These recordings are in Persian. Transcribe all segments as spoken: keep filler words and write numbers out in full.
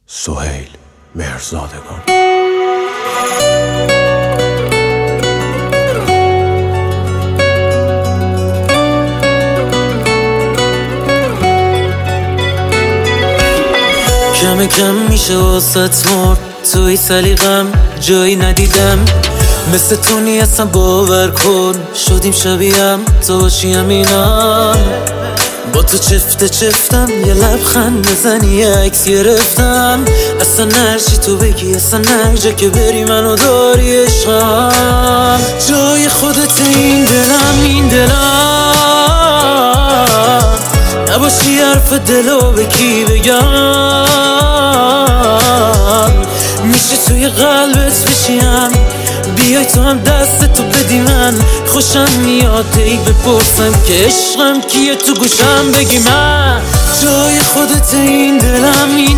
سهیل مهرزادگان. کم کم میشه واسط مرد، توی سلیقم جایی ندیدم مثل تو نیستم، باور کن شدیم شبیهم تو باشی همینم. با تو چفته چفتم یه لبخند بزنی یه عکس گرفتم، اصلا نرچی تو بگی اصلا نرجا که بری منو داری عشقم. جای خودت این دلم این دلم، نباشی حرف دلو به کی بگم، میشه توی قلبت بشیم، بیای تو هم دست تو بدی من. خوشم میاد ای بپرسم که عشقم کیه، تو گوشم بگی من. جای خودت این دلم این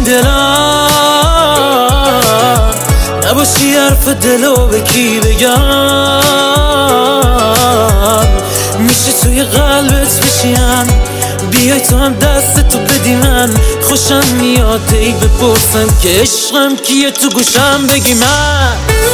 دلم، نباشی حرف دلو به کی بگم، میشه توی قلبت بشیم، بیای تو هم دست تو بدی من. خوشم میاد ای بپرسم که عشقم کیه، تو گوشم بگی من.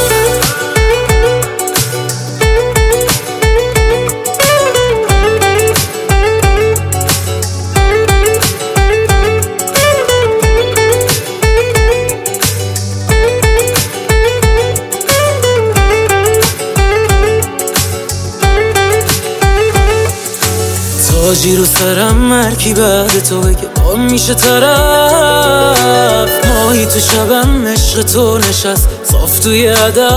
تاجی رو سرم مرکی بعد تو بگه با میشه طرف، ماهی تو شبم عشق تو نشست صاف توی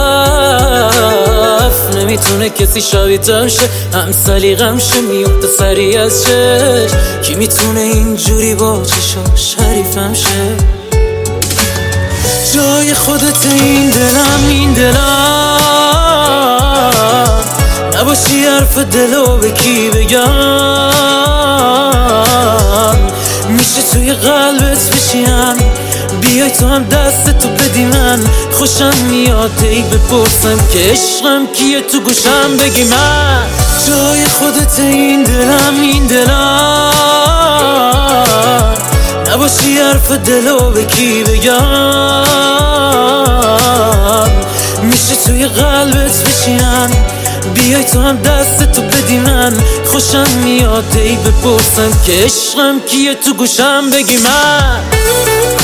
هدف، نمیتونه کسی شبیه‌تم شه، هم سلیقم شه میفته سری از چش، کی میتونه اینجوری با چشا شریفم شه. جای خودت این دلم این دلم، نباشی حرف دلو به کی بگم، میشه توی قلبت بشیم، بیای تو هم دست تو بدی من. خوشم میاد ای بپرسم که عشقم کیه، تو گوشم بگی من. جای خودت این دلم این دلم، نباشی حرف دلو به کی بگم، میشه توی قلبت بشیم، بیای تو هم دست تو بدی من. خوشم میاد ای بپرسم که عشقم کیه، تو گوشم بگی من.